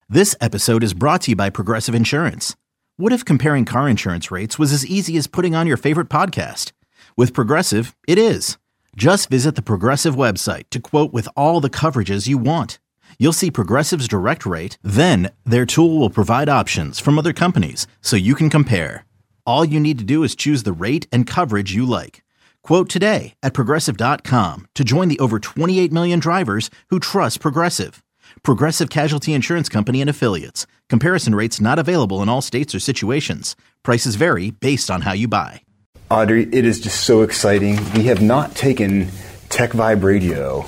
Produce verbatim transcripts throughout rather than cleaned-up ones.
This episode is brought to you by Progressive Insurance. What if comparing car insurance rates was as easy as putting on your favorite podcast? With Progressive, it is. Just visit the Progressive website to quote with all the coverages you want. You'll see Progressive's direct rate, then their tool will provide options from other companies so you can compare. All you need to do is choose the rate and coverage you like. Quote today at Progressive dot com to join the over twenty-eight million drivers who trust Progressive. Progressive Casualty Insurance Company and Affiliates. Comparison rates not available in all states or situations. Prices vary based on how you buy. Audrey, it is just so exciting. We have not taken Tech Vibe Radio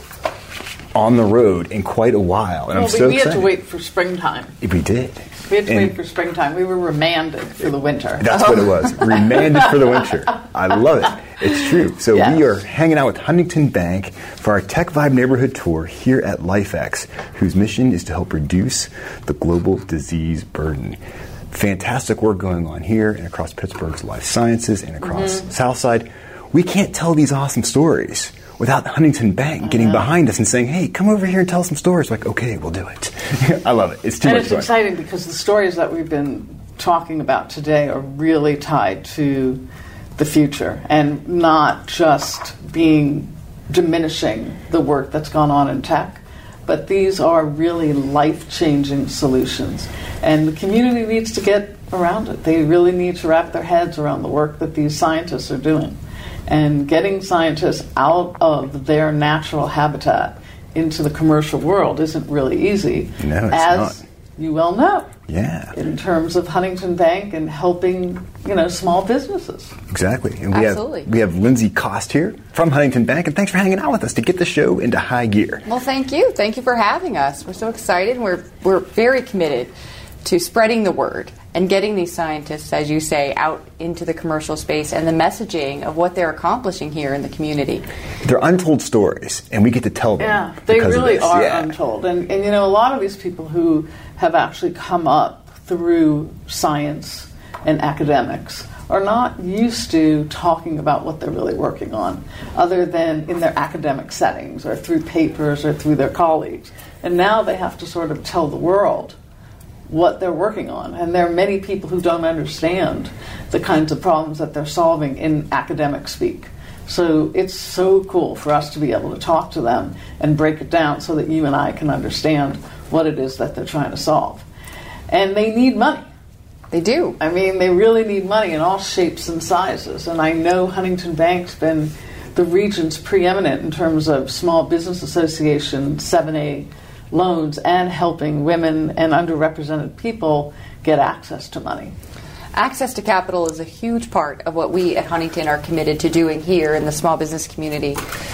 on the road in quite a while, and well, I'm so we, we excited. had to wait for springtime. We did. We had to and wait for springtime. We were remanded for the winter. That's what it was. Remanded for the winter. I love it. It's true. So yes. We are hanging out with Huntington Bank for our Tech Vibe neighborhood tour here at LifeX, whose mission is to help reduce the global disease burden. Fantastic work going on here and across Pittsburgh's life sciences and across mm-hmm. Southside. We can't tell these awesome stories without Huntington Bank getting behind us and saying, hey, come over here and tell some stories. Like, okay, we'll do it. I love it. It's too and much it's fun. exciting because the stories that we've been talking about today are really tied to the future and not just being diminishing the work that's gone on in tech, but these are really life-changing solutions. And the community needs to get around it. They really need to wrap their heads around the work that these scientists are doing. And getting scientists out of their natural habitat into the commercial world isn't really easy. No, it's as not. You well know. Yeah. In terms of Huntington Bank and helping, you know, small businesses. Exactly. And we Absolutely. have we have Lindsay Cost here from Huntington Bank, and thanks for hanging out with us to get the show into high gear. Well, thank you. Thank you for having us. We're so excited. We're we're very committed to spreading the word and getting these scientists, as you say, out into the commercial space and the messaging of what they're accomplishing here in the community. They're untold stories, and we get to tell them. Yeah, they really are yeah. untold. And, and, you know, a lot of these people who have actually come up through science and academics are not used to talking about what they're really working on, other than in their academic settings or through papers or through their colleagues. And now they have to sort of tell the world what they're working on. And there are many people who don't understand the kinds of problems that they're solving in academic speak. So it's so cool for us to be able to talk to them and break it down so that you and I can understand what it is that they're trying to solve. And they need money. They do. I mean, they really need money in all shapes and sizes. And I know Huntington Bank's been the region's preeminent in terms of Small Business Association seven A loans and helping women and underrepresented people get access to money. Access to capital is a huge part of what we at Huntington are committed to doing here in the small business community.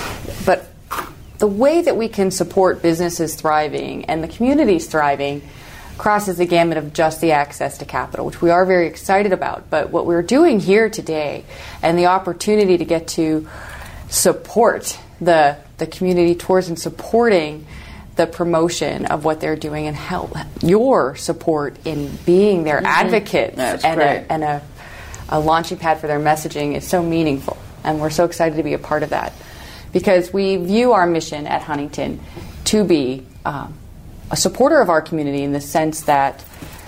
But the way that we can support businesses thriving and the communities thriving crosses the gamut of just the access to capital, which we are very excited about. But what we're doing here today and the opportunity to get to support the, the community towards and supporting the promotion of what they're doing and help your support in being their mm-hmm. advocates That's and, great. a, and a, a launching pad for their messaging is so meaningful. And we're so excited to be a part of that because we view our mission at Huntington to be um, a supporter of our community in the sense that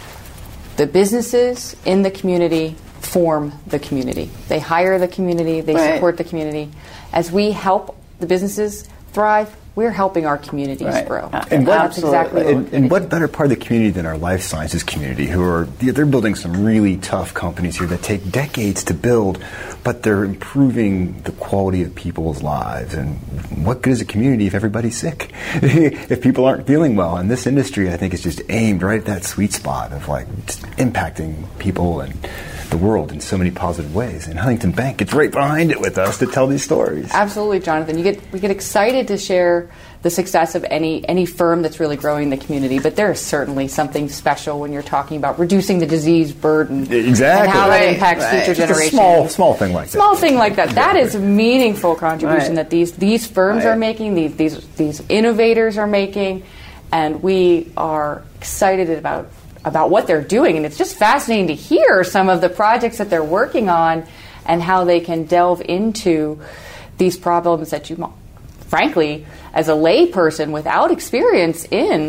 the businesses in the community form the community. They hire the community, they right. support the community. As we help the businesses thrive, we're helping our communities right. grow. And what, that's exactly what and, and what better part of the community than our life sciences community, who are they're building some really tough companies here that take decades to build, but they're improving the quality of people's lives. And what good is a community if everybody's sick? If people aren't feeling well? And this industry, I think, is just aimed right at that sweet spot of like just impacting people and the world in so many positive ways. And Huntington Bank gets right behind it with us to tell these stories. Absolutely, Jonathan. You get we get excited to share the success of any any firm that's really growing the community, but there is certainly something special when you're talking about reducing the disease burden. Exactly. And how right, that impacts right. future Just generations. a small, small thing like that. Small thing like that. That Exactly. is a meaningful contribution right. that these these firms right. are making, these these these innovators are making, and we are excited about about what they're doing. And it's just fascinating to hear some of the projects that they're working on and how they can delve into these problems that you, frankly, as a lay person without experience in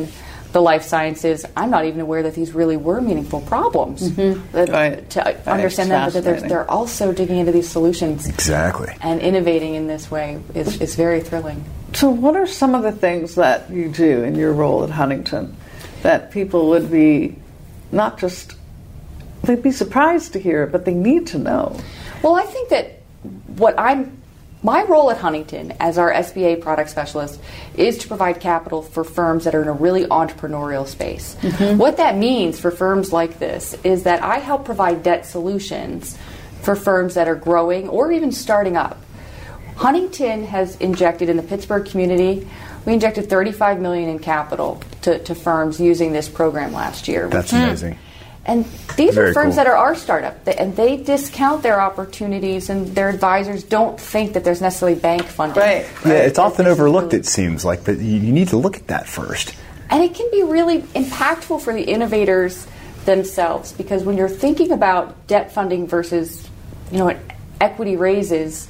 the life sciences, I'm not even aware that these really were meaningful problems. Mm-hmm. That, right. To right. understand them, but they're, they're also digging into these solutions. Exactly. And innovating in this way is, is very thrilling. So what are some of the things that you do in your role at Huntington that people would be not just, they'd be surprised to hear, but they need to know? Well, I think that what I'm My role at Huntington as our S B A product specialist is to provide capital for firms that are in a really entrepreneurial space. Mm-hmm. What that means for firms like this is that I help provide debt solutions for firms that are growing or even starting up. Huntington has injected in the Pittsburgh community, we injected thirty-five million dollars in capital to, to firms using this program last year. That's amazing. And these Very are firms cool. that are our startup, and they discount their opportunities, and their advisors don't think that there's necessarily bank funding. Right. Yeah, right. it's often overlooked, it seems like, but you, you need to look at that first. And it can be really impactful for the innovators themselves, because when you're thinking about debt funding versus, you know, equity raises,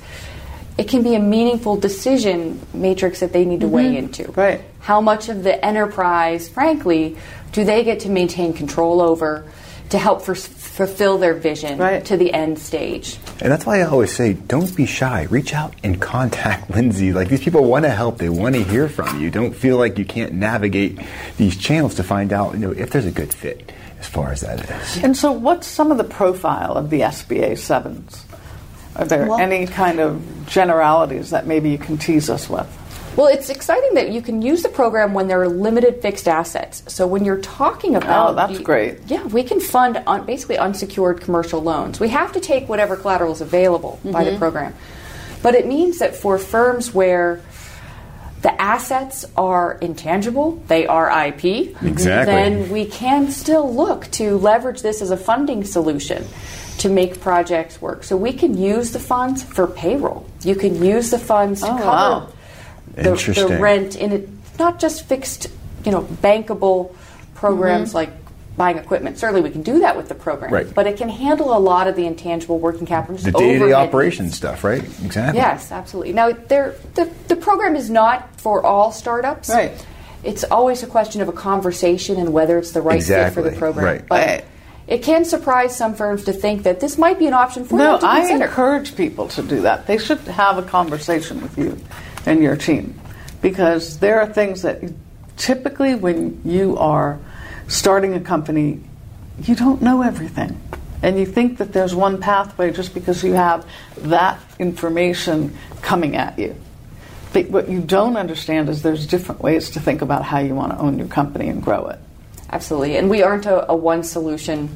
it can be a meaningful decision matrix that they need to mm-hmm. weigh into. Right. How much of the enterprise, frankly, do they get to maintain control over to help for, fulfill their vision right. to the end stage? And that's why I always say, don't be shy. Reach out and contact Lindsay. Like, these people want to help. They want to hear from you. Don't feel like you can't navigate these channels to find out, you know, if there's a good fit as far as that is. And so what's some of the profile of the S B A sevens? Are there well, any kind of generalities that maybe you can tease us with? Well, it's exciting that you can use the program when there are limited fixed assets. So when you're talking about... Oh, that's the, great. Yeah, we can fund un, basically unsecured commercial loans. We have to take whatever collateral is available mm-hmm. by the program. But it means that for firms where the assets are intangible, they are I P, exactly. then we can still look to leverage this as a funding solution to make projects work. So we can use the funds for payroll. You can use the funds to oh, cover... Wow. The, the rent in it, not just fixed, you know, bankable programs mm-hmm. like buying equipment. Certainly, we can do that with the program, right. but it can handle a lot of the intangible working capital, just the day-to-day overhead operation needs. stuff, right? Exactly. Yes, absolutely. Now, there, the the program is not for all startups. Right. It's always a question of a conversation and whether it's the right exactly. fit for the program. Right. But right. it can surprise some firms to think that this might be an option for no, them to I consider. encourage people to do that. They should have a conversation with you and your team. Because there are things that typically when you are starting a company, you don't know everything. And you think that there's one pathway just because you have that information coming at you. But what you don't understand is there's different ways to think about how you want to own your company and grow it. Absolutely. And we aren't a, a one-solution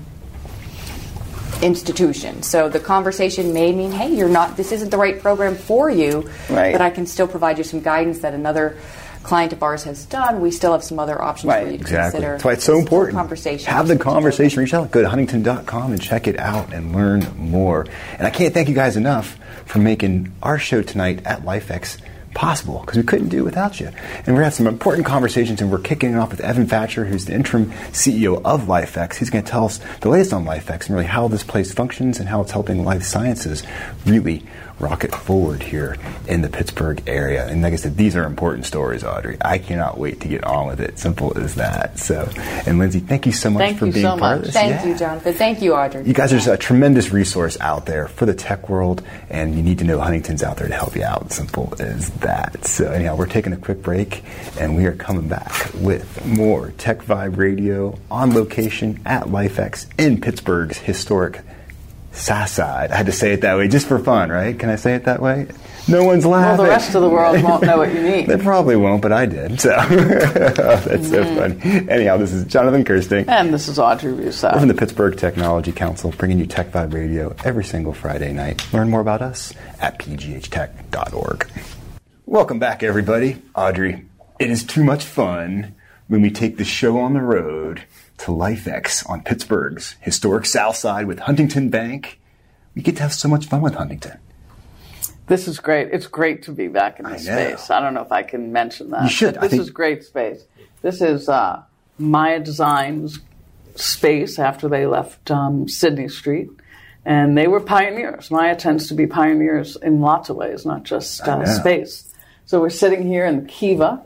institution. So the conversation may mean, hey, you're not, this isn't the right program for you, right. but I can still provide you some guidance that another client of ours has done. We still have some other options right. for you to exactly. consider. That's why it's so important. Conversation. Have the conversation. Reach out. Go to huntington dot com and check it out and learn more. And I can't thank you guys enough for making our show tonight at LifeX possible, because we couldn't do it without you. And we're going to have some important conversations, and we're kicking it off with Evan Thatcher, who's the interim C E O of LifeX. He's going to tell us the latest on LifeX and really how this place functions and how it's helping life sciences really rocket forward here in the Pittsburgh area. And like I said, these are important stories, Audrey. I cannot wait to get on with it. Simple as that. So, and Lindsay, thank you so much thank for being so part much. of this. Thank yeah. you, Jonathan. Thank you, Audrey. You guys are just a tremendous resource out there for the tech world, and you need to know Huntington's out there to help you out. Simple as that. So anyhow, we're taking a quick break, and we are coming back with more Tech Vibe Radio on location at LifeX in Pittsburgh's historic South Side. I had to say it that way just for fun, right? Can I say it that way? No one's laughing. Well, the rest of the world won't know what you mean. They probably won't, but I did. So oh, that's so funny. Anyhow, this is Jonathan Kirsting. And this is Audrey Russo. We're from the Pittsburgh Technology Council, bringing you Tech Vibe Radio every single Friday night. Learn more about us at p g h tech dot org. Welcome back, everybody. Audrey, it is too much fun when we take the show on the road to LifeX on Pittsburgh's historic South Side with Huntington Bank. We get to have so much fun with Huntington. This is great. It's great to be back in this I space. I don't know if I can mention that. You should. This think... is great space. This is uh, Maya Design's space after they left um, Sydney Street. And they were pioneers. Maya tends to be pioneers in lots of ways, not just uh, space. So we're sitting here in the Kiva,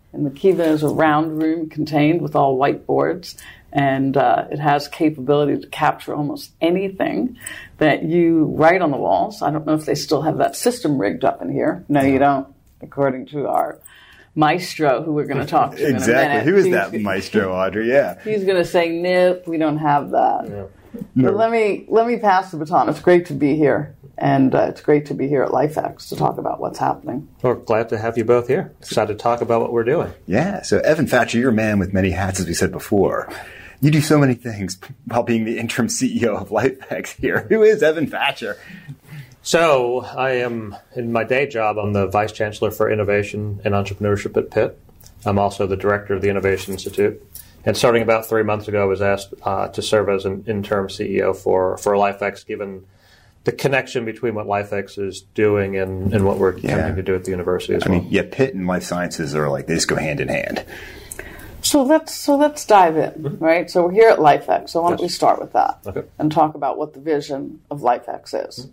And the Kiva is a round room contained with all whiteboards, and uh, it has capability to capture almost anything that you write on the walls. I don't know if they still have that system rigged up in here. No, you don't, according to our maestro, who we're going to talk to exactly. in a minute. Who is he's, that maestro, Audrey? Yeah. He's going to say, nope, we don't have that. Yeah. But No. let me let me pass the baton. It's great to be here, and uh, it's great to be here at LifeX to talk about what's happening. We're glad to have you both here. Excited to talk about what we're doing. Yeah. So, Evan Thatcher, you're a man with many hats, as we said before. You do so many things while being the interim C E O of LifeX here. Who is Evan Thatcher? So I am, in my day job, I'm the Vice Chancellor for Innovation and Entrepreneurship at Pitt. I'm also the Director of the Innovation Institute. And starting about three months ago, I was asked uh, to serve as an interim C E O for, for LifeX, given the connection between what LifeX is doing and, and what we're Yeah. attempting to do at the university as I well. mean, yeah, Pitt and life sciences are like, they just go hand in hand. So let's so let's dive in, right? So we're here at LifeX. So why don't Yes. we start with that Okay. and talk about what the vision of LifeX is?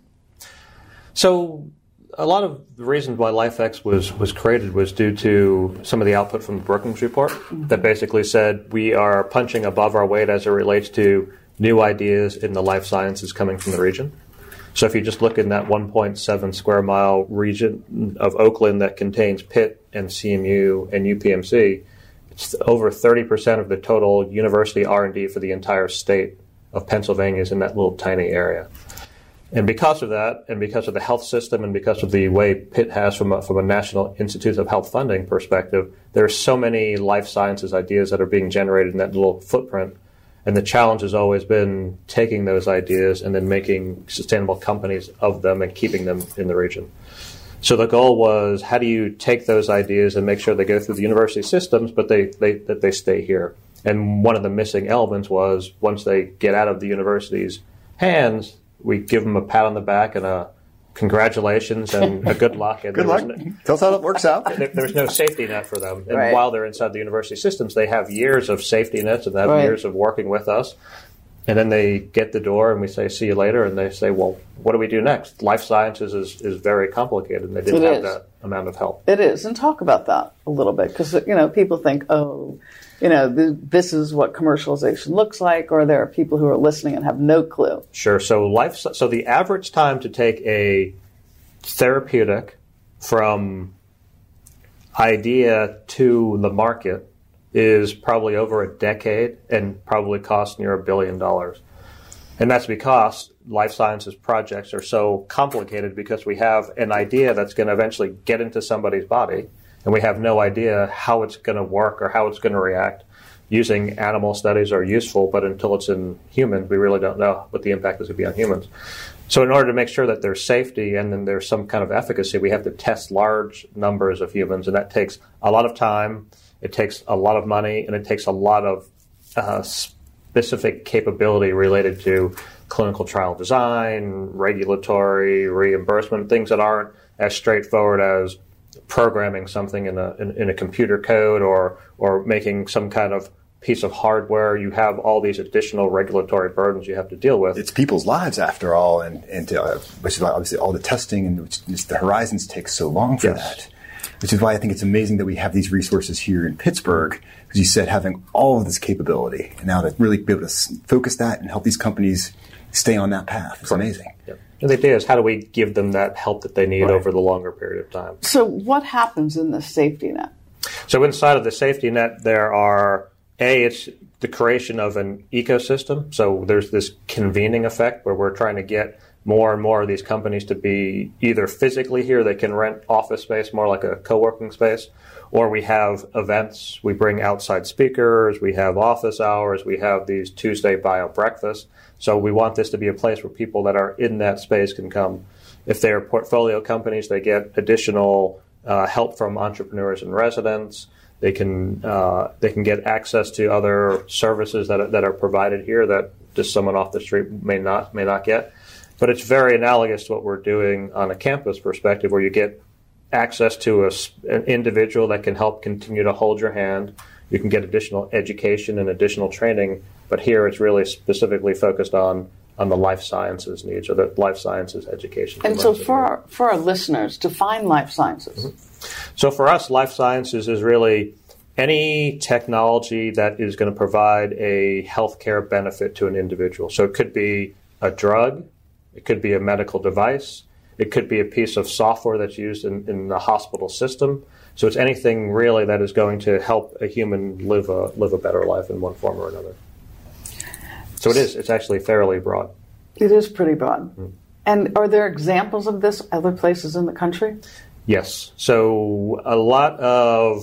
So a lot of the reasons why LifeX was, was created was due to some of the output from the Brookings report that basically said we are punching above our weight as it relates to new ideas in the life sciences coming from the region. So if you just look in that one point seven square mile region of Oakland that contains Pitt and C M U and U P M C, it's over thirty percent of the total university R and D for the entire state of Pennsylvania is in that little tiny area. And because of that, and because of the health system, and because of the way Pitt has from a, from a National Institutes of Health funding perspective, there are so many life sciences ideas that are being generated in that little footprint. And the challenge has always been taking those ideas and then making sustainable companies of them and keeping them in the region. So the goal was, how do you take those ideas and make sure they go through the university systems, but they, they that they stay here? And one of the missing elements was, once they get out of the university's hands, we give them a pat on the back and a congratulations and a good luck. And Good there luck. was no- Tell us how that works out. there- there's no safety net for them. And Right. while they're inside the university systems, they have years of safety nets and they have Right. years of working with us. And then they get the door and we say, see you later. And they say, well, what do we do next? Life sciences is, is very complicated, and they didn't It have is. that amount of help. It is, and talk about that a little bit, because you know people think, oh, you know, th- this is what commercialization looks like, or there are people who are listening and have no clue. Sure. So life. So the average time to take a therapeutic from idea to the market is probably over a decade and probably costs near a billion dollars. And that's because life sciences projects are so complicated, because we have an idea that's going to eventually get into somebody's body, and we have no idea how it's going to work or how it's going to react. Using animal studies are useful, but until it's in humans, we really don't know what the impact is going to be on humans. So in order to make sure that there's safety and then there's some kind of efficacy, we have to test large numbers of humans, and that takes a lot of time, it takes a lot of money, and it takes a lot of uh, specific capability related to clinical trial design, regulatory, reimbursement, things that aren't as straightforward as programming something in a in, in a computer code or or making some kind of piece of hardware. You have all these additional regulatory burdens you have to deal with. It's people's lives, after all, and, and uh, which is why obviously all the testing and which is, the horizons take so long for Yes. that. Which is why I think it's amazing that we have these resources here in Pittsburgh, because you said having all of this capability, and now to really be able to s- focus that and help these companies stay on that path. It's amazing. Yep. And the idea is, how do we give them that help that they need Right. over the longer period of time? So what happens in the safety net? So inside of the safety net, there are, A, it's the creation of an ecosystem. So there's this convening effect where we're trying to get more and more of these companies to be either physically here, they can rent office space, more like a co-working space, or we have events, we bring outside speakers, we have office hours, we have these Tuesday bio breakfasts. So we want this to be a place where people that are in that space can come. If they're portfolio companies, they get additional uh, help from entrepreneurs and residents. They can uh, they can get access to other services that are, that are provided here that just someone off the street may not may not get. But it's very analogous to what we're doing on a campus perspective, where you get access to a, an individual that can help continue to hold your hand. You can get additional education and additional training, but here it's really specifically focused on, on the life sciences needs, or the life sciences education. And so for our, for our listeners, define life sciences. Mm-hmm. So for us, life sciences is really any technology that is going to provide a healthcare benefit to an individual. So it could be a drug, it could be a medical device, it could be a piece of software that's used in, in the hospital system. So it's anything really that is going to help a human live a live a better life in one form or another. So it is. It's actually fairly broad. It is pretty broad. Mm. And are there examples of this other places in the country? Yes. So a lot of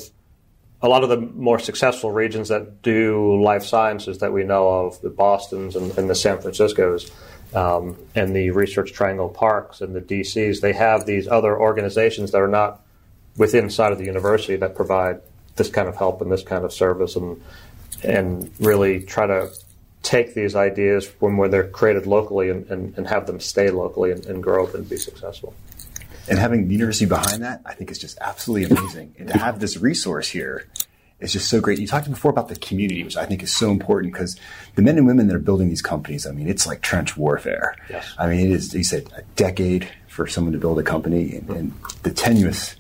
a lot of the more successful regions that do life sciences that we know of, the Bostons and, and the San Franciscos, um, and the Research Triangle Parks and the D Cs, they have these other organizations that are not within inside of the university that provide this kind of help and this kind of service, and and really try to take these ideas when where they're created locally and, and, and have them stay locally and, and grow up and be successful. And having the university behind that, I think is just absolutely amazing. And to have this resource here is just so great. You talked before about the community, which I think is so important, because the men and women that are building these companies, I mean, it's like trench warfare. Yes. I mean, it is, you said, a decade for someone to build a company, and, and the tenuous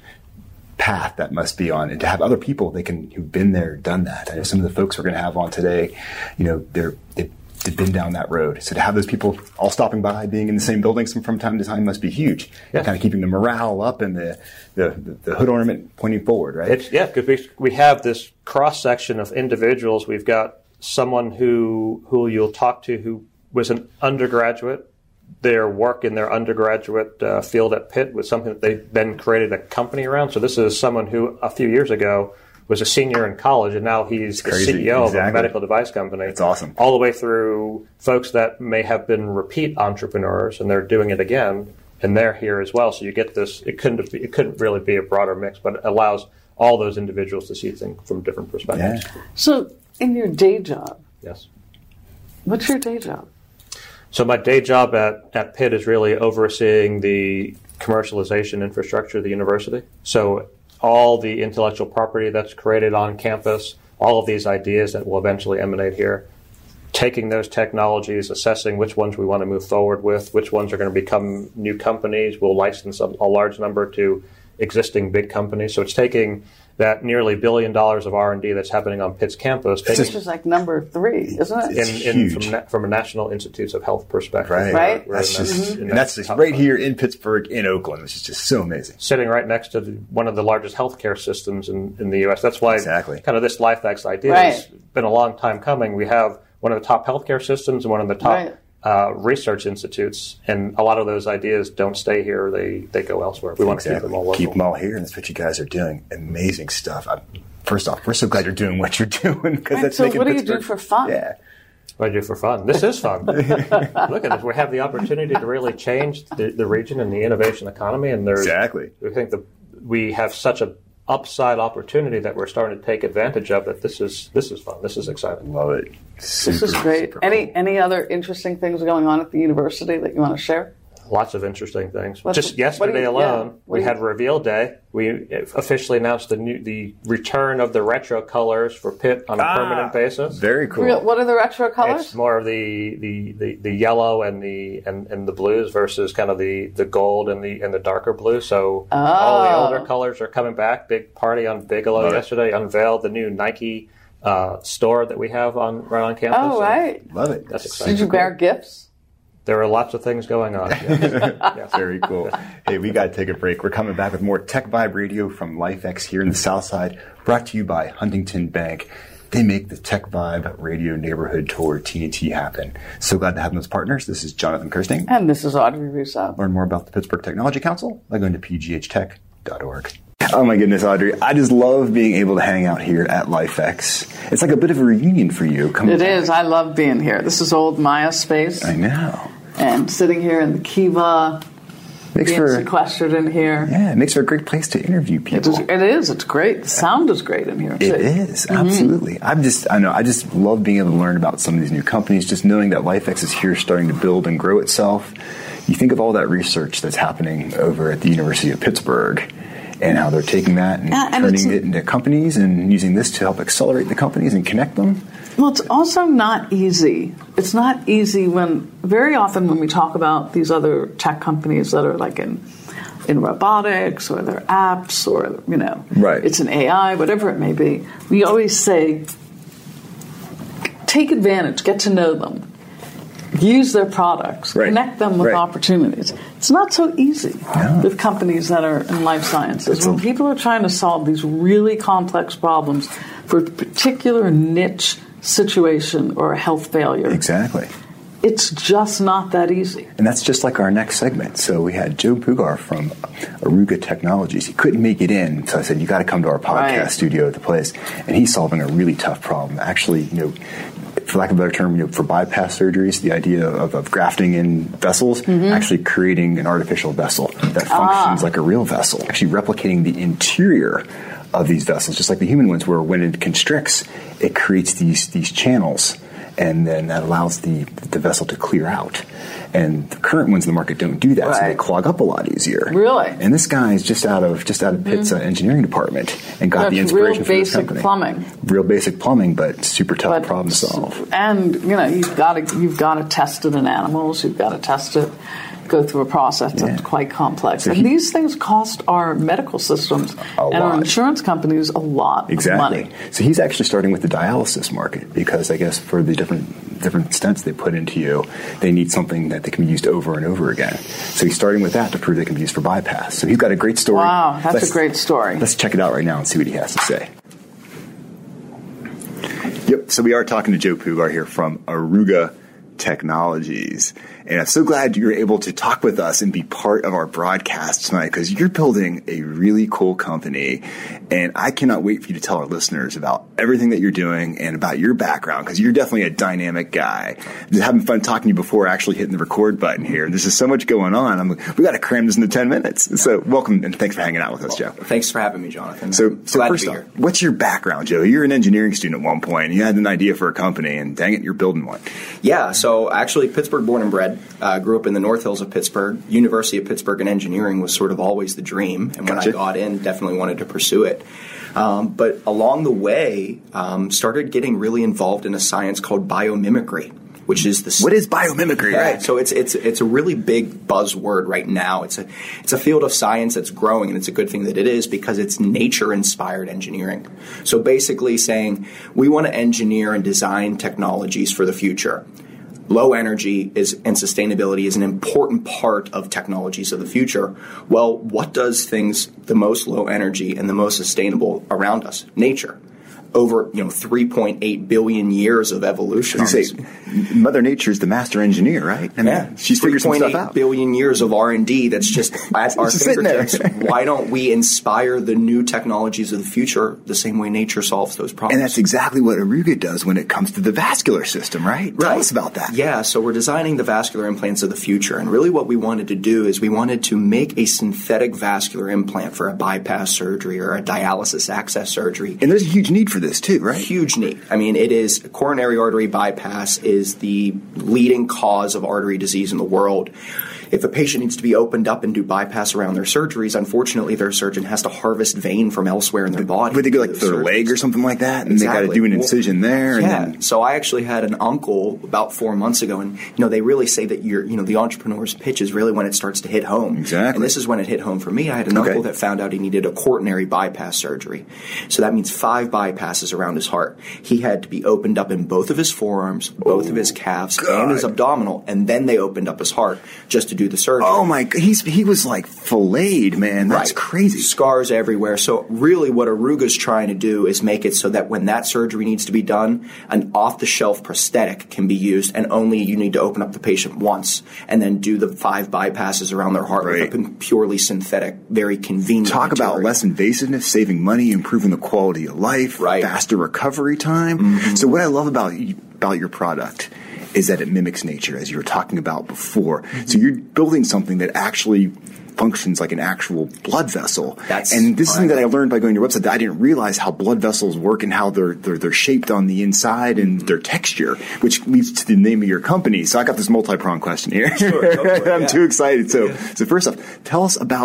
path that must be on, and to have other people they can who've been there, done that. I know some of the folks we're going to have on today, you know, they're they've, they've been down that road. So to have those people all stopping by, being in the same buildings from, from time to time, must be huge. Yeah. Kind of keeping the morale up and the the, the hood ornament pointing forward, right? It's, yeah, because we we have this cross section of individuals. We've got someone who who you'll talk to who was an undergraduate. Their work in their undergraduate uh, field at Pitt was something that they then created a company around. So this is someone who a few years ago was a senior in college, and now he's the C E O exactly. of a medical device company. It's awesome. All the way through folks that may have been repeat entrepreneurs, and they're doing it again, and they're here as well. So you get this. It couldn't it couldn't really be a broader mix, but it allows all those individuals to see things from different perspectives. Yeah. So in your day job, Yes. what's your day job? So my day job at, at Pitt is really overseeing the commercialization infrastructure of the university. So all the intellectual property that's created on campus, all of these ideas that will eventually emanate here, taking those technologies, assessing which ones we want to move forward with, which ones are going to become new companies. We'll license a, a large number to existing big companies. So it's taking that nearly billion dollars of R and D that's happening on Pitt's campus. Which is like number three, isn't it? It's in, in, huge. from, na- from a National Institutes of Health perspective. Right. Right. We're That's in just, that- in and that that's just top right five. here in Pittsburgh, in Oakland, which is just so amazing. Sitting right next to the, one of the largest healthcare systems in, in the U S. That's why Exactly. kind of this LifeX idea Right. has been a long time coming. We have one of the top healthcare systems and one of the top Right. uh, research institutes, and a lot of those ideas don't stay here. They they go elsewhere. We want to keep them all local. Keep them all here, and that's what you guys are doing. Amazing stuff. I'm, first off, we're so glad you're doing what you're doing, because Right, that's so making what do you Pittsburgh- do for fun? Yeah. What do I do for fun? This is fun. Look at this. We have the opportunity to really change the, the region and the innovation economy, and there's Exactly. we think that we have such a upside opportunity that we're starting to take advantage of. That this is this is fun. This is exciting. Love it. This is Super, great. super Any cool. any other interesting things going on at the university that you want to share? Lots of interesting things. What's- Just what yesterday do you- alone, yeah. What we do you- had Reveal Day. We officially announced the new the return of the retro colors for Pitt on a Ah, permanent basis. Very cool. Real, what are the retro colors? It's more of the, the, the, the yellow and the and, and the blues versus kind of the, the gold and the and the darker blue. So all the older colors are coming back. Big party on Bigelow Love it. yesterday. Unveiled the new Nike uh, store that we have on right on campus. Oh, So right. Love it. That's exciting. Did you bear gifts? There are lots of things going on. Yes. Yes. Very cool. Hey, we got to take a break. We're coming back with more Tech Vibe Radio from LifeX here in the South Side, brought to you by Huntington Bank. They make the Tech Vibe Radio Neighborhood Tour T N T happen. So glad to have them as partners. This is Jonathan Kirsting. And this is Audrey Russo. Learn more about the Pittsburgh Technology Council by going to p g h tech dot org. Oh my goodness, Audrey. I just love being able to hang out here at LifeX. It's like a bit of a reunion for you. Come It back. is. I love being here. This is old Maya space. I know. And sitting here in the Kiva, Makes being for, sequestered in here. yeah, it makes for a great place to interview It people. is, it is. It's great. The sound is great in here, too. It is, absolutely. I'm just, I know, I just love being able to learn about some of these new companies, just knowing that LifeX is here starting to build and grow itself. You think of all that research that's happening over at the University of Pittsburgh and how they're taking that and, Yeah, and turning it's- it into companies and using this to help accelerate the companies and connect them. Well, it's also not easy. It's not easy when, very often when we talk about these other tech companies that are like in in robotics or their apps or, you know, right. it's an A I, whatever it may be. We always say, take advantage, get to know them, use their products, right. connect them with right. opportunities. It's not so easy no. with companies that are in life sciences. It's when a- people are trying to solve these really complex problems for a particular niche situation or a health failure. Exactly. It's just not that easy. And that's just like our next segment. So we had Joe Pugar from Aruga Technologies. He couldn't make it in, so I said, you got to come to our podcast right. studio at the place. And he's solving a really tough problem. Actually, you know, for lack of a better term, you know, for bypass surgeries, the idea of, of grafting in vessels, mm-hmm. actually creating an artificial vessel that functions ah. like a real vessel, actually replicating the interior of these vessels, just like the human ones, where when it constricts, it creates these these channels, and then that allows the the vessel to clear out. And the current ones in the market don't do that, right. so they clog up a lot easier. Really? And this guy is just out of just out of Pitt's mm-hmm. uh, engineering department and got That's the inspiration real for this company. Basic plumbing. Real basic plumbing, but super tough but, problem to solve. And you know, you've got to you've got to test it in animals. You've got to test it. Go through a process that's yeah. quite complex. So and he, these things cost our medical systems and lot. our insurance companies a lot exactly. of money. So he's actually starting with the dialysis market because I guess for the different different stents they put into you, they need something that they can be used over and over again. So he's starting with that to prove they can be used for bypass. So he's got a great story. Wow, that's let's, a great story. Let's check it out right now and see what he has to say. Yep, so we are talking to Joe Pugar here from Aruga Technologies. And I'm so glad you're able to talk with us and be part of our broadcast tonight because you're building a really cool company. And I cannot wait for you to tell our listeners about everything that you're doing and about your background because you're definitely a dynamic guy. Just having fun talking to you before actually hitting the record button here. There's just so much going on. I'm we got to cram this into ten minutes. So welcome and thanks for hanging out with us, Joe. Thanks for having me, Jonathan. So, so glad first to be off, here. what's your background, Joe? You're an engineering student at one point. And you had an idea for a company, and dang it, you're building one. Yeah, so actually Pittsburgh born and bred. Uh, grew up in the North Hills of Pittsburgh. University of Pittsburgh and engineering was sort of always the dream. And when gotcha. I got in, definitely wanted to pursue it. Um, but along the way, um, started getting really involved in a science called biomimicry, which is the what is biomimicry? Yeah, right? So it's it's it's a really big buzzword right now. It's a it's a field of science that's growing, and it's a good thing that it is because it's nature-inspired engineering. So basically, saying we want to engineer and design technologies for the future. Low energy is and sustainability is an important part of technologies of the future. Well, what does things the most low energy and the most sustainable around us? Nature. Over you know three point eight billion years of evolution. You say Mother Nature is the master engineer, right? I mean, yeah, she's figured some stuff out. Billion years of R and D that's just at our fingertips. Why don't we inspire the new technologies of the future the same way nature solves those problems? And that's exactly what Aruga does when it comes to the vascular system, right? Right. Tell us about that. Yeah, so we're designing the vascular implants of the future, and really what we wanted to do is we wanted to make a synthetic vascular implant for a bypass surgery or a dialysis access surgery. And there's a huge need for this. This too, right? Huge need. I mean, it is coronary artery bypass is the leading cause of artery disease in the world. If a patient needs to be opened up and do bypass around their surgeries, unfortunately, their surgeon has to harvest vein from elsewhere in their body. Would they go like their leg or something like that, and exactly. they got to do an incision well, there? Yeah. And then... So I actually had an uncle about four months ago, and you know they really say that you're, you know, the entrepreneur's pitch is really when it starts to hit home. Exactly. And this is when it hit home for me. I had an okay. uncle that found out he needed a coronary bypass surgery. So that means five bypasses around his heart. He had to be opened up in both of his forearms, both oh, of his calves, God. and his abdominal, and then they opened up his heart just to do the surgery. Oh my! He's he was like filleted, man. That's right. crazy. Scars everywhere. So really, what Aruga's trying to do is make it so that when that surgery needs to be done, an off-the-shelf prosthetic can be used, and only you need to open up the patient once, and then do the five bypasses around their heart right. with a purely synthetic, very convenient. Talk material. about less invasiveness, saving money, improving the quality of life, right. faster recovery time. Mm-hmm. So what I love about about your product is that it mimics nature, as you were talking about before. Mm-hmm. So you're building something that actually functions like an actual blood vessel. That's and this is fine. something that I learned by going to your website that I didn't realize how blood vessels work and how they're they're, they're shaped on the inside and their texture, which leads to the name of your company. So I got this multi-pronged question here. Sure, go for it, I'm yeah. too excited. So, yeah. so first off, tell us about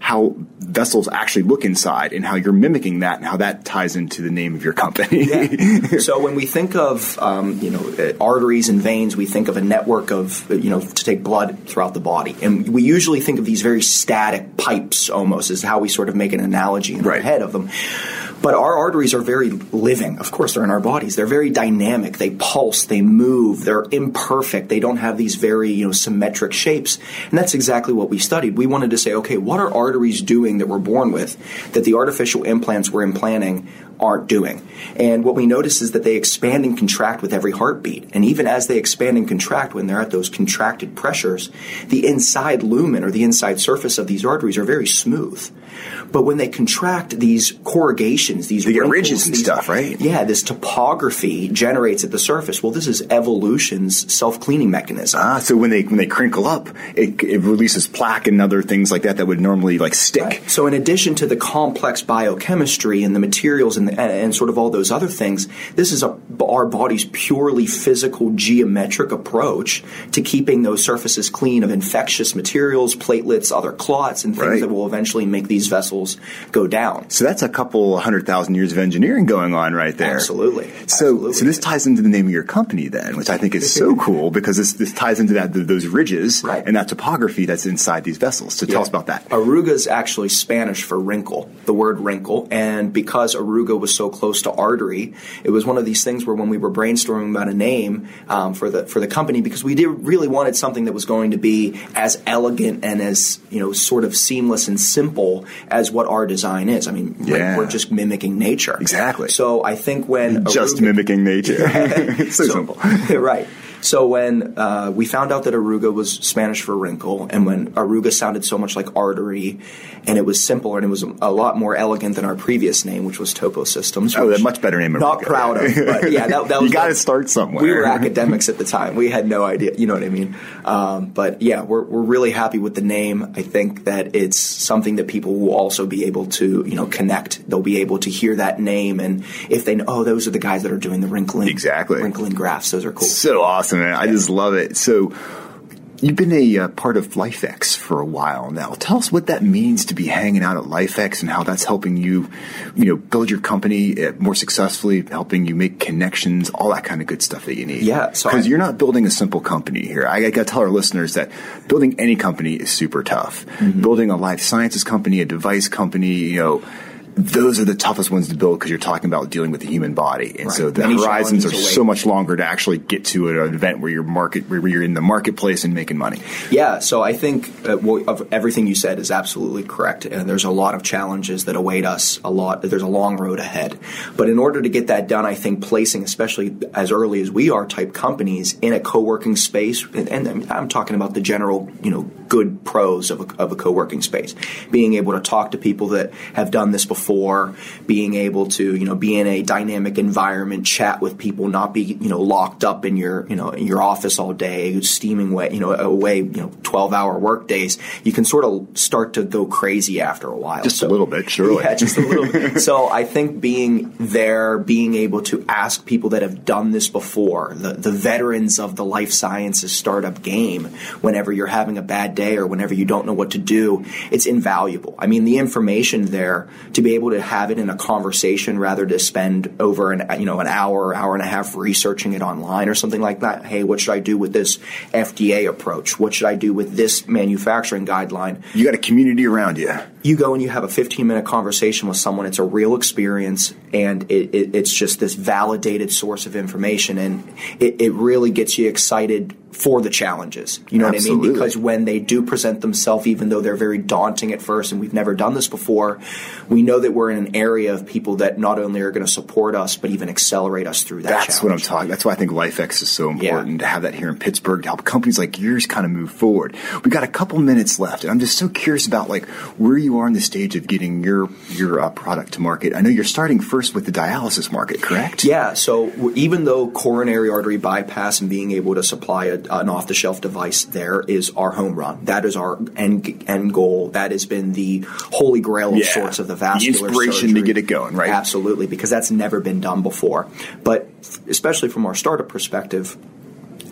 how vessels actually look inside and how you're mimicking that and how that ties into the name of your company. Yeah. So when we think of um, you know arteries and veins, we think of a network of you know to take blood throughout the body, and we usually think of these very static pipes almost is how we sort of make an analogy in right. our head of them. But our arteries are very living. Of course, they're in our bodies. They're very dynamic. They pulse. They move. They're imperfect. They don't have these very, you know, symmetric shapes. And that's exactly what we studied. We wanted to say, okay, what are arteries doing that we're born with that the artificial implants we're implanting aren't doing? And what we notice is that they expand and contract with every heartbeat. And even as they expand and contract, when they're at those contracted pressures, the inside lumen or the inside surface of these arteries are very smooth. But when they contract, these corrugations, these they get wrinkles, ridges and these, stuff, right? Yeah, this topography generates at the surface. Well, this is evolution's self-cleaning mechanism. Ah, so when they when they crinkle up, it, it releases plaque and other things like that that would normally like stick. Right. So in addition to the complex biochemistry and the materials and, the, and, and sort of all those other things, this is a, our body's purely physical geometric approach to keeping those surfaces clean of infectious materials, platelets, other clots, and things right. that will eventually make these vessels go down. So that's a couple hundred thousand years of engineering going on right there. Absolutely. So, Absolutely. so this ties into the name of your company then, which I think is so cool because this, this ties into that those ridges right. and that topography that's inside these vessels. So yeah. tell us about that. Arruga is actually Spanish for wrinkle, the word wrinkle, and because arruga was so close to artery, it was one of these things where when we were brainstorming about a name um, for the for the company, because we did really wanted something that was going to be as elegant and as you know sort of seamless and simple as what our design is. I mean, yeah. we're just mimicking nature. Exactly. So I think when just Arruga, mimicking nature, it's so, so simple, right? So when uh, we found out that arruga was Spanish for wrinkle, and when arruga sounded so much like artery, and it was simple and it was a lot more elegant than our previous name, which was Topo Systems. Oh, that much better name. Not Arruga. proud of, but yeah, that, that was. You got to start somewhere. We were academics at the time. We had no idea. You know what I mean? Um, but yeah, we're we're really happy with the name. I think that it's something that people will also be able to you know connect. They'll be able to hear that name, and if they know, oh, those are the guys that are doing the wrinkling, exactly, wrinkling grafts. Those are cool. So awesome. Man. I just love it. So you've been a uh, part of LifeX for a while now. Tell us what that means to be hanging out at LifeX and how that's helping you, you know, build your company uh, more successfully, helping you make connections, all that kind of good stuff that you need. Yeah. So because you're not building a simple company here. I, I got to tell our listeners that building any company is super tough. Mm-hmm. Building a life sciences company, a device company, you know, those are the toughest ones to build because you're talking about dealing with the human body, and right. so the Many horizons are away. so much longer to actually get to an event where you're market where you're in the marketplace and making money. Yeah, so I think uh, well, of everything you said is absolutely correct, and there's a lot of challenges that await us. A lot, there's a long road ahead, but in order to get that done, I think placing, especially as early as we are, type companies in a co-working space, and, and I'm talking about the general, you know, good pros of a, of a co-working space, being able to talk to people that have done this before. For being able to, you know, be in a dynamic environment, chat with people, not be, you know, locked up in your, you know, in your office all day, steaming away, you know, away, you know, twelve-hour work days. You can sort of start to go crazy after a while. Just so, a little bit, surely. Yeah, just a little bit. So I think being there, being able to ask people that have done this before, the, the veterans of the life sciences startup game, whenever you're having a bad day or whenever you don't know what to do, it's invaluable. I mean, the information there to be able to have it in a conversation rather to spend over an you know an hour or hour and a half researching it online or something like that. Hey, what should I do with this F D A approach? What should I do with this manufacturing guideline? You got a community around you. You go and you have a fifteen minute conversation with someone. It's a real experience, and it, it, it's just this validated source of information, and it, it really gets you excited for the challenges. You know Absolutely. what I mean? Because when they do present themselves, even though they're very daunting at first and we've never done this before, we know that we're in an area of people that not only are going to support us, but even accelerate us through that That's challenge. what I'm talking. That's why I think LifeX is so important Yeah. to have that here in Pittsburgh to help companies like yours kind of move forward. We got a couple minutes left, and I'm just so curious about like where you are in the stage of getting your your uh, product to market. I know you're starting first with the dialysis market, correct? Yeah. So w- even though coronary artery bypass and being able to supply a, an off-the-shelf device there is our home run. That is our end, end goal. That has been the holy grail of Yeah. sorts of the vascular The inspiration surgery. to get it going, right? Absolutely, because that's never been done before. But especially from our startup perspective,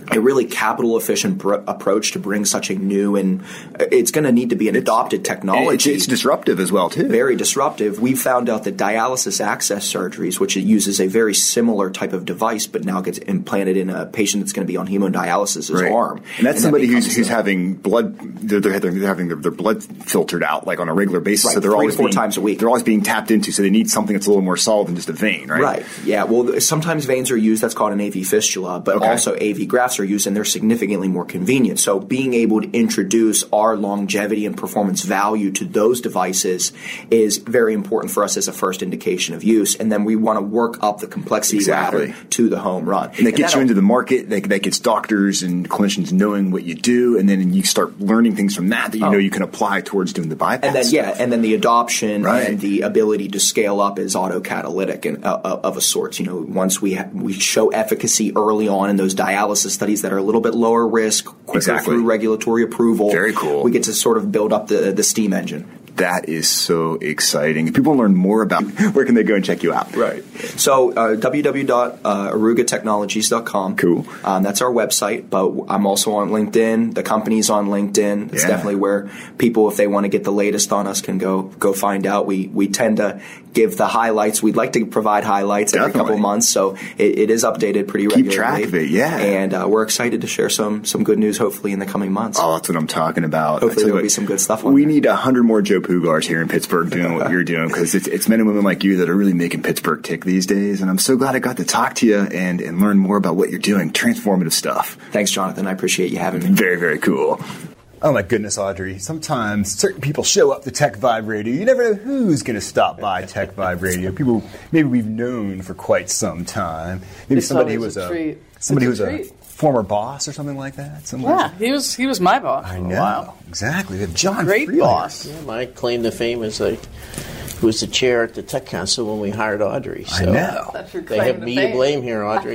a really capital efficient br- approach to bring such a new and it's going to need to be an adopted technology. It's, it's disruptive as well too. Very disruptive. We found out that dialysis access surgeries, which it uses a very similar type of device, but now gets implanted in a patient that's going to be on hemodialysis' right. arm. And that's and somebody that who's who's the, having blood. They're, they're, they're having their, their blood filtered out like on a regular basis. Right, so they're three always to four being, times a week. They're always being tapped into. So they need something that's a little more solid than just a vein, right? Right. Yeah. Well, sometimes veins are used. That's called an A V fistula, but okay. also A V grafts are used, and they're significantly more convenient. So being able to introduce our longevity and performance value to those devices is very important for us as a first indication of use. And then we want to work up the complexity exactly. ladder to the home run. And that gets you into the market. That, that gets doctors and clinicians knowing what you do, and then you start learning things from that that you oh. know you can apply towards doing the bypass. And then stuff. yeah, and then the adoption right. and the ability to scale up is autocatalytic and uh, of a sort. You know, once we ha- we show efficacy early on in those dialysis studies that are a little bit lower risk, quicker exactly. through regulatory approval. Very cool. We get to sort of build up the the steam engine. That is so exciting. If people want to learn more about where can they go and check you out? Right. So uh, w w w dot aruga technologies dot com. Cool. Um, that's our website, but I'm also on LinkedIn. The company's on LinkedIn. It's yeah. definitely where people, if they want to get the latest on us, can go go find out. We we tend to give the highlights. We'd like to provide highlights definitely. every couple of months, so it, it is updated pretty regularly. Keep track of it, yeah. And uh, we're excited to share some some good news, hopefully, in the coming months. Oh, that's what I'm talking about. Hopefully there'll what, be some good stuff on We there. need a hundred more Joe Pugars here in Pittsburgh doing what you're doing, because it's, it's men and women like you that are really making Pittsburgh tick these days. And I'm so glad I got to talk to you and, and learn more about what you're doing. Transformative stuff. Thanks, Jonathan. I appreciate you having me. Very, very cool. Oh my goodness, Audrey. Sometimes certain people show up to Tech Vibe Radio. You never know who's going to stop by Tech Vibe Radio. People maybe we've known for quite some time. Maybe It's somebody who always was a a, treat. somebody who It's was a a treat. former boss or something like that. Somewhere. Yeah, he was he was my boss. I for a know. while. Exactly. We have John Great Friel boss. here. Yeah, my claim to fame is I was the chair at the Tech Council when we hired Audrey. So I know. That's your they claim have to me fame. to blame here, Audrey.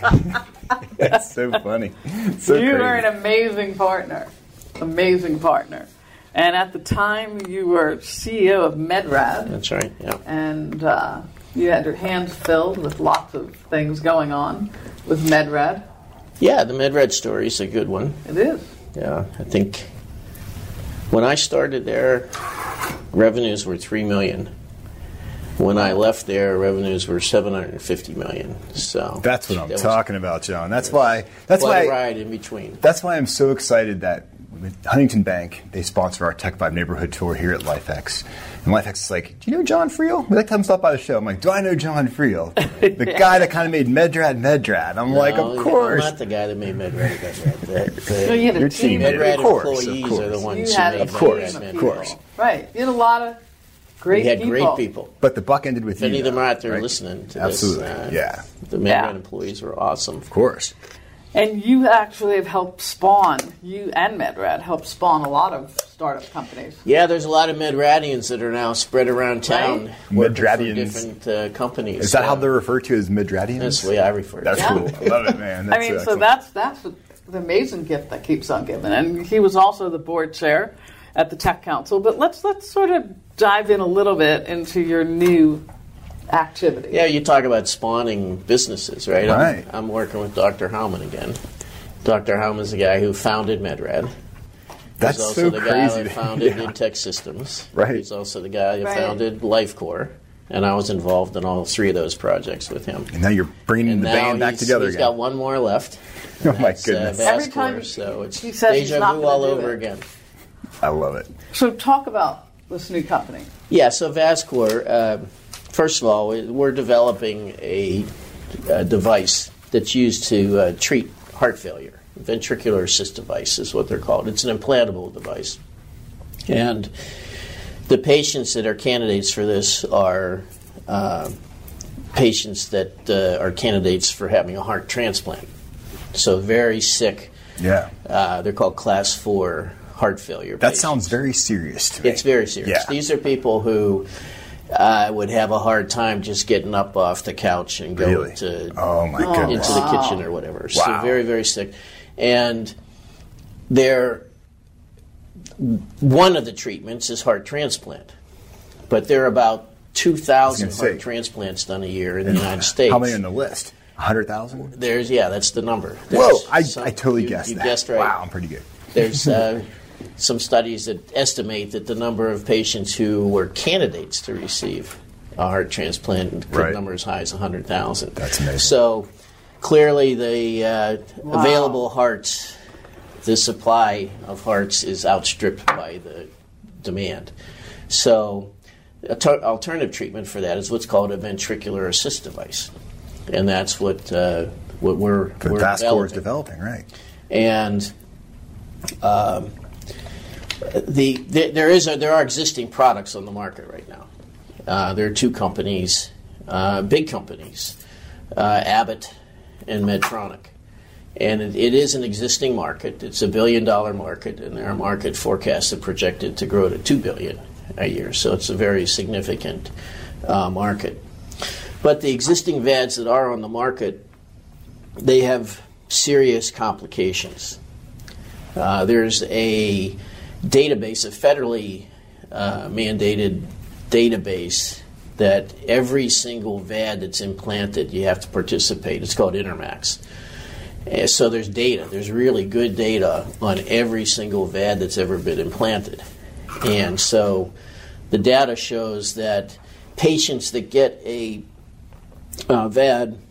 That's so funny. So you crazy. are an amazing partner. Amazing partner. And at the time, you were C E O of MedRad. That's right, yeah. And uh, you had your hands filled with lots of things going on with MedRad. Yeah, the MedRad story is a good one. It is. Yeah, I think when I started there, revenues were three million dollars. When I left there, revenues were seven hundred fifty million dollars. So That's what I'm that was talking about, John. That's why. That's quite why. a ride in between. That's why I'm so excited that with Huntington Bank, they sponsor our Tech Vibe neighborhood tour here at LifeX. And LifeX is like, do you know John Friel? We like to have him stop by the show. I'm like, do I know John Friel? The Yeah. guy that kind of made MedRad MedRad. I'm like, No, of course. I'm not the guy that made MedRad. MedRad. The, the, No, you had a Your team. team did. MedRad Of course, employees of course. are the ones You who had made a Of course, team MedRad of people. course. MedRad. Right. You had a lot of great We had people. great people. But the buck ended with If you. any of them though, are out there right? listening to Absolutely. this, uh, yeah. the MedRad Yeah. employees were awesome. Of course. And you actually have helped spawn, you and MedRad helped spawn a lot of startup companies. Yeah, there's a lot of Medradians that are now spread around town Right. working for Medradians. different uh, companies. Is that So how they're referred to as Midradians? That's the way I refer to That's it. Yeah. cool. I love it, man. That's I mean, so excellent. that's that's the amazing gift that keeps on giving. And he was also the board chair at the Tech Council. But let's let's sort of dive in a little bit into your new activity. Yeah, you talk about spawning businesses, right? Right. I'm, I'm working with Doctor Howman again. Doctor Howman's the guy who founded MedRad. That's He's also so the crazy. guy that founded Yeah. Intech Systems. Right. He's also the guy that Right. founded LifeCore, and I was involved in all three of those projects with him. And now you're bringing And the now band back he's, together he's again. got one more left. Oh and my that's, goodness. Uh, Every Vascor, time so it's he says he's deja not vu gonna all do over it. again. I love it. So talk about this new company. Yeah, so Vascor, uh, first of all, we- we're developing a, a device that's used to uh, treat heart failure. Ventricular assist device is what they're called. It's an implantable device. And the patients that are candidates for this are uh, patients that uh, are candidates for having a heart transplant. So very sick. Yeah. Uh, they're called class four heart failure That patients. sounds very serious to me. It's very serious. Yeah. These are people who uh, would have a hard time just getting up off the couch and going Really? to Oh my goodness. into the kitchen or whatever. So Wow. very, very sick. And they're one of the treatments is heart transplant, but there are about two thousand I was gonna heart say. transplants done a year in the United States. How many on the list? one hundred thousand? There's, yeah, that's the number. Whoa, There's I, some- I totally you, guessed you that. guessed right. Wow, I'm pretty good. There's uh, some studies that estimate that the number of patients who were candidates to receive a heart transplant could Right. number as high as one hundred thousand. That's amazing. So clearly the uh, Wow. available hearts, the supply of hearts is outstripped by the demand. So an alternative treatment for that is what's called a ventricular assist device. And that's what uh, what we're, The we're Vascor is developing. developing, right? And um, the, the there is a, there are existing products on the market right now. Uh, there are two companies, uh, big companies, uh, Abbott and Medtronic, and it, it is an existing market. It's a billion dollar market, and their market forecasts are projected to grow to two billion a year. So it's a very significant uh, market. But the existing V A Ds that are on the market, they have serious complications. Uh, there's a database, a federally uh, mandated database that every single V A D that's implanted, you have to participate. It's called INTERMAX. And so there's data. There's really good data on every single V A D that's ever been implanted. And so the data shows that patients that get a uh, V A D,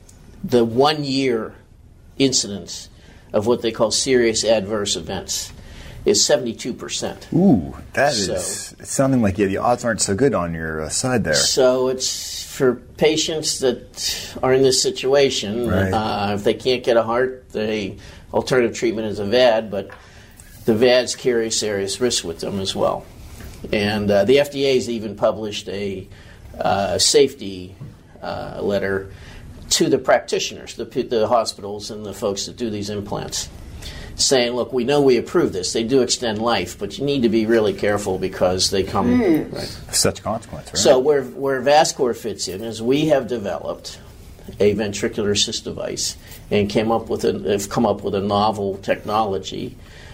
the one-year incidence of what they call serious adverse events is seventy-two percent. Ooh, that So- is it's sounding like yeah, the odds aren't so good on your uh, side there. So it's for patients that are in this situation. Right. Uh, if they can't get a heart, the alternative treatment is a V A D, but the V A Ds carry serious risk with them as well. And uh, the F D A has even published a uh, safety uh, letter to the practitioners, the, the hospitals and the folks that do these implants, saying, look, we know we approve this. They do extend life, but you need to be really careful because they come... Right. Such consequence, right? So where, where Vascor fits in is we have developed a ventricular assist device and came up with a, have come up with a novel technology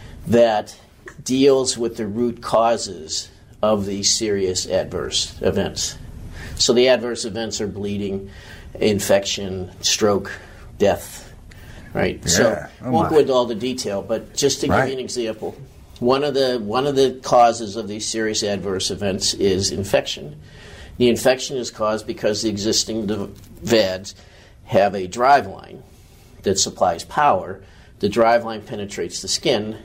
that deals with the root causes of these serious adverse events. So the adverse events are bleeding, infection, stroke, death, right? Yeah. So Oh won't my. go into all the detail, but just to give Right. you an example, one of the one of the causes of these serious adverse events is infection. The infection is caused because the existing de- V A Ds have a drive line that supplies power. The drive line penetrates the skin.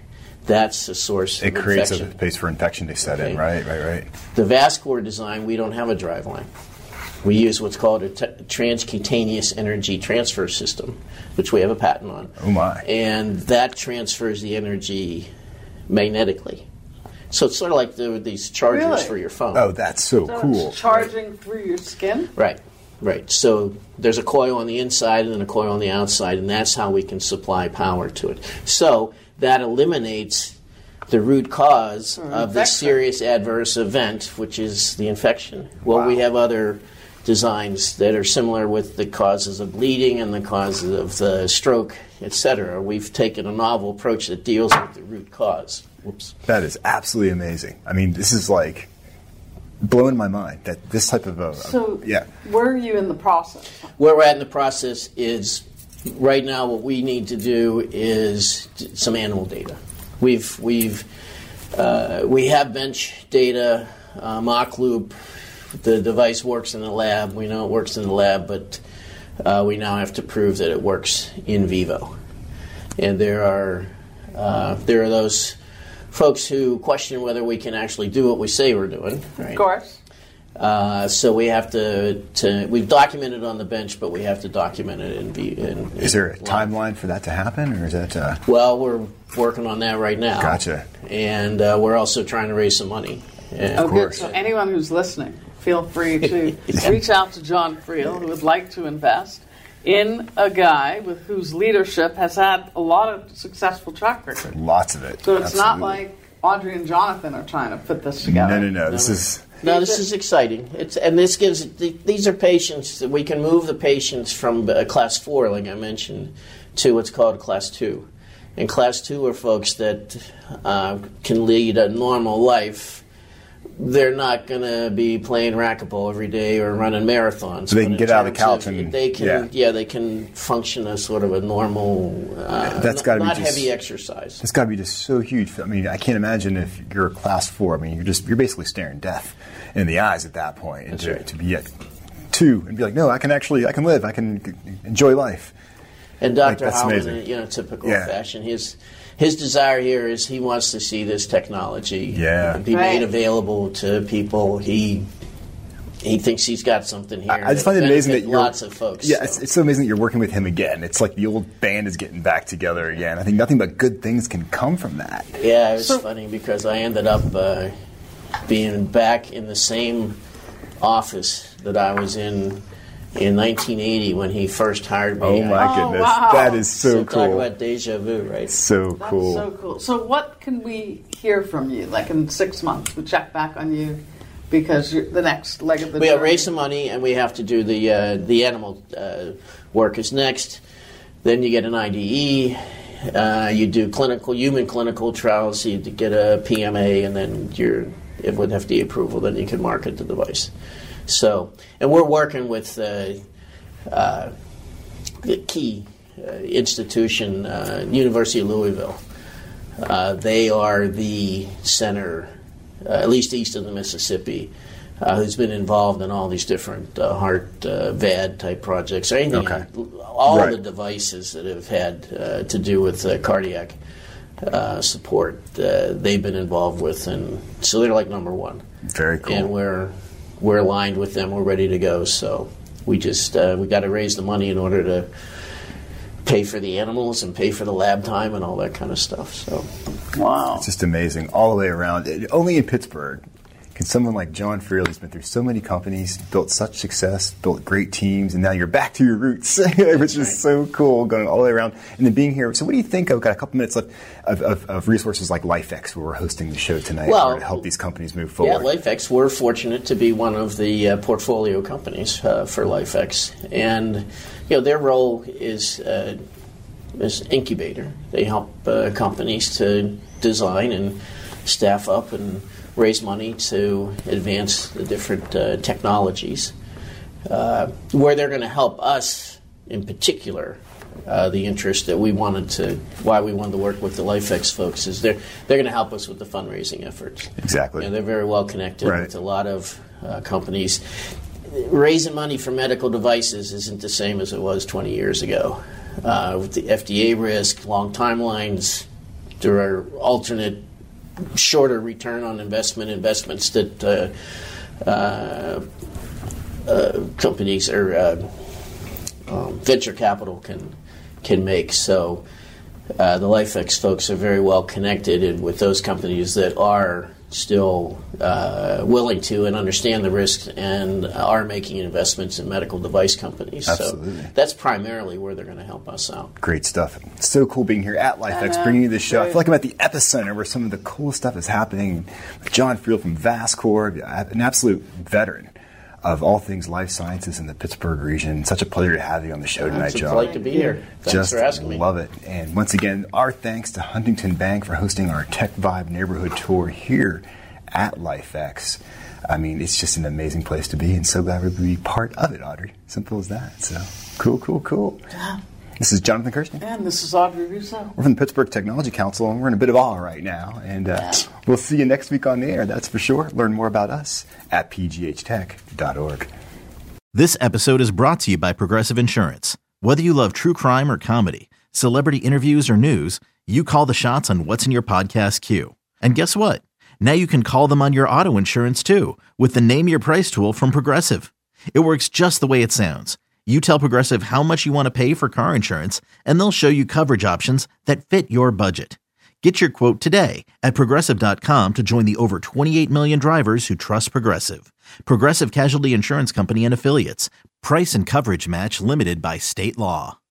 That's the source it of creates infection. a space for infection to set in, Okay. right? Right, right. The Vascor design, we don't have a drive line. We use what's called a t- transcutaneous energy transfer system, which we have a patent on. Oh my. And that transfers the energy magnetically. So it's sort of like the, these chargers Really? for your phone. Oh, that's so, So cool. it's charging through your skin? Right, right. So there's a coil on the inside and then a coil on the outside, and that's how we can supply power to it. So that eliminates the root cause Or of the infection. serious adverse event, which is the infection. Well, we have other designs that are similar with the causes of bleeding and the causes of the stroke, et cetera. We've taken a novel approach that deals with the root cause. Whoops. That is absolutely amazing. I mean, this is like blowing my mind that this type of a So yeah. where are you in the process? Where we're at in the process is right now what we need to do is some animal data. We've we've uh, we have bench data, uh, mock loop. The device works in the lab. We know it works in the lab, but uh, we now have to prove that it works in vivo. And there are uh, there are those folks who question whether we can actually do what we say we're doing. Right? Of course. Uh, so we have to, to we've documented on the bench, but we have to document it in. V- in Is there a in- timeline for that to happen, or is that? Uh, Well, we're working on that right now. Gotcha. And uh, we're also trying to raise some money. And Oh, good. course. So anyone who's listening, feel free to reach out to John Friel, who would like to invest in a guy with whose leadership has had a lot of successful track record. lots of it. So it's not Absolutely. like Audrey and Jonathan are trying to put this together. No, no, no. This is No, this is exciting. It's and this gives th- these are patients that we can move the patients from uh, class four, like I mentioned, to what's called class two. And class two are folks that uh, can lead a normal life they're not going to be playing racquetball every day or running marathons. So they can get out of the couch of, and they can, yeah. yeah, they can function as sort of a normal, uh, that's got to be not just, heavy exercise. It's got to be just so huge. I mean, I can't imagine if you're a class four. I mean, you're just you're basically staring death in the eyes at that point, and that's to, right. to be at two and be like, no, I can actually, I can live, I can enjoy life. And Doctor Like, Howman, amazing. in you know, typical Yeah. fashion, his his desire here is he wants to see this technology Yeah. be Right. made available to people. He he thinks he's got something here. I, I just that'll find it amazing that benefit you're lots of folks. Yeah, so. it's, it's so amazing that you're working with him again. It's like the old band is getting back together again. I think nothing but good things can come from that. Yeah, it was So- funny because I ended up uh, being back in the same office that I was in in nineteen eighty when he first hired me. Oh my Oh, goodness, wow. that is so, So talk cool. about deja vu, right? So That's cool. so cool. So what can we hear from you? Like in six months, we check back on you because you're the next leg of the We journey. have raised some money, and we have to do the uh, the animal uh, work is next. Then you get an I D E. Uh, you do clinical human clinical trials. You get a P M A, and then you're if with F D A approval, then you can market the device. So, and we're working with uh, uh, the key uh, institution, uh, University of Louisville. Uh, they are the center, uh, at least east of the Mississippi, uh, who's been involved in all these different uh, heart uh, V A D type projects. Anything, Okay. all Right. the devices that have had uh, to do with uh, cardiac uh, support, uh, they've been involved with, and so they're like number one. Very cool. And we're we're aligned with them. We're ready to go. So we just uh, we got to raise the money in order to pay for the animals and pay for the lab time and all that kind of stuff. So Wow. It's just amazing all the way around. It- only in Pittsburgh can someone like John Friel, who's been through so many companies, built such success, built great teams, and now you're back to your roots, which is so cool, going all the way around. And then being here. So what do you think? I've got a couple minutes left of, of, of resources like LifeX, where we're hosting the show tonight, Well, to help these companies move yeah, forward. LifeX, we're fortunate to be one of the uh, portfolio companies uh, for LifeX, and you know their role is uh, is incubator. They help uh, companies to design and staff up and raise money to advance the different uh, technologies. Uh, where they're going to help us, in particular, uh, the interest that we wanted to, why we wanted to work with the LifeX folks is they're they're going to help us with the fundraising efforts. Exactly. And they're very well connected Right. with a lot of uh, companies. Raising money for medical devices isn't the same as it was twenty years ago. Uh, with the F D A risk, long timelines, there are alternate shorter return on investment investments that uh, uh, uh, companies or uh, um, venture capital can can make. So uh, the LifeX folks are very well connected in, with those companies that are still uh, willing to and understand the risks and are making investments in medical device companies. Absolutely. So that's primarily where they're going to help us out. Great stuff. So cool being here at LifeX, know. bringing you this show. I Great. feel like I'm at the epicenter where some of the cool stuff is happening. John Friel from Vascor, an absolute veteran of all things life sciences in the Pittsburgh region. Such a pleasure to have you on the show tonight, It's a John. delight to be here. Thanks Just for asking me. love it. And once again, our thanks to Huntington Bank for hosting our Tech Vibe neighborhood tour here at LifeX. I mean, it's just an amazing place to be, and so glad we could be part of it, Audrey. Simple as that. So, cool, cool, cool. This is Jonathan Kirsten. And this is Audrey Russo. We're from the Pittsburgh Technology Council, and we're in a bit of awe right now. And uh, we'll see you next week on the air, that's for sure. Learn more about us at p g h tech dot org. This episode is brought to you by Progressive Insurance. Whether you love true crime or comedy, celebrity interviews or news, you call the shots on what's in your podcast queue. And guess what? Now you can call them on your auto insurance too with the Name Your Price tool from Progressive. It works just the way it sounds. You tell Progressive how much you want to pay for car insurance, and they'll show you coverage options that fit your budget. Get your quote today at Progressive dot com to join the over twenty-eight million drivers who trust Progressive. Progressive Casualty Insurance Company and Affiliates. Price and coverage match limited by state law.